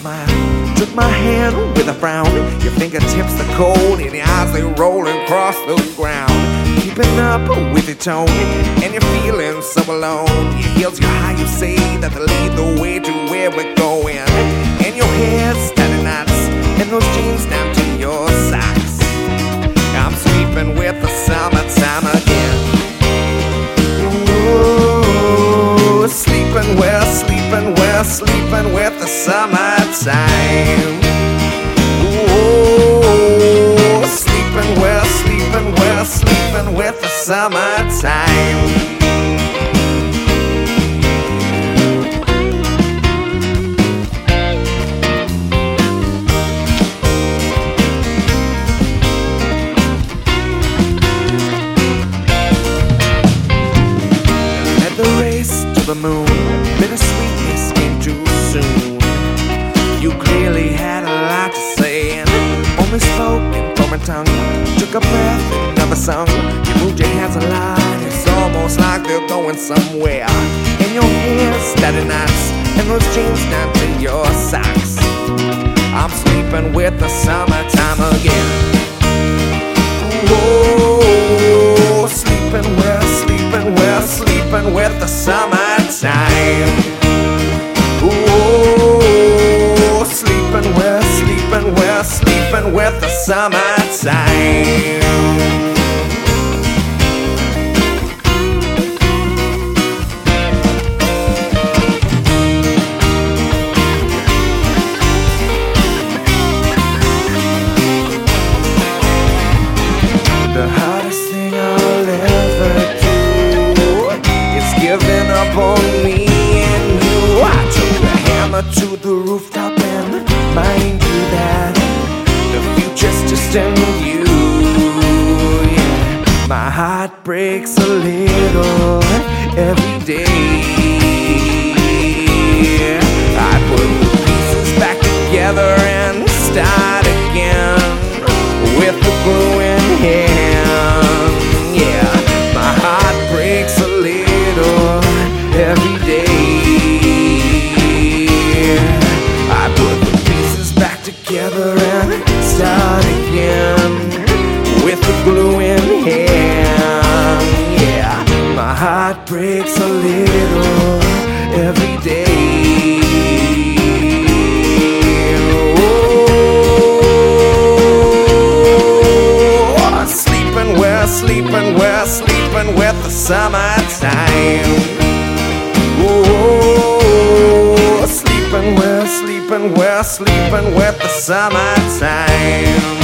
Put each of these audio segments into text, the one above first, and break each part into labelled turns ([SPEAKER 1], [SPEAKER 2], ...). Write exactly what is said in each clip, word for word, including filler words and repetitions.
[SPEAKER 1] smile, took my hand with a frown. Your fingertips are cold and your eyes they roll across the ground. Keeping up with your tone and you're feeling so alone. Your heels you high, you say that they lead the way to where we're going. And your hair's standing knots and those jeans down to your socks. I'm sleeping with the summertime again. Ooh, sleeping, we're sleeping, we're sleeping with the summertime. Ooh, sleeping, we're sleeping, we're sleeping with the summertime. The moon, bittersweetness came too soon. You clearly had a lot to say and only spoke in foreign tongue. Took a breath and never sung. You moved your hands a lot, it's almost like they're going somewhere. And your hair's steady knots and those jeans down to your socks. I'm sleeping with the summertime again. Whoa, sleeping, we're sleeping, we're sleeping with the summertime. Ooh, sleeping, we're sleeping, we're sleeping with the summertime. The hardest thing I'll ever do is giving up on me and you. I took the hammer to the rooftop and mind you that the future's just in you. Yeah. My heart breaks a little every day. I put the pieces back together and start again with the glue in hand. Yeah, my heart breaks a little every day. I put the pieces back together and start again with the glue in hand. Yeah, my heart breaks a little every day. Oh, sleeping, we're sleeping, we're sleeping with the summertime. Oh, sleeping, we're sleeping, we're sleeping with the summertime.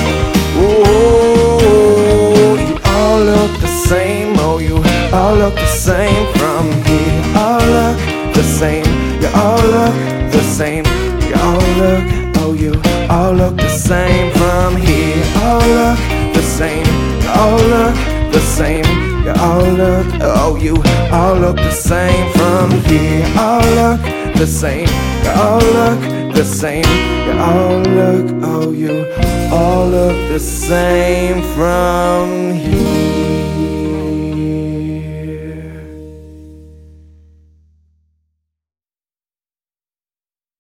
[SPEAKER 1] Oh, you all look the same, oh, you all look the same from here. All look the same, you all look the same, you all look, oh, you all look the same from here. All look the same, you all look the same, you all look, oh, you all look the same from here. All look the same, you all look the same, you all look, oh, you all look the same from here.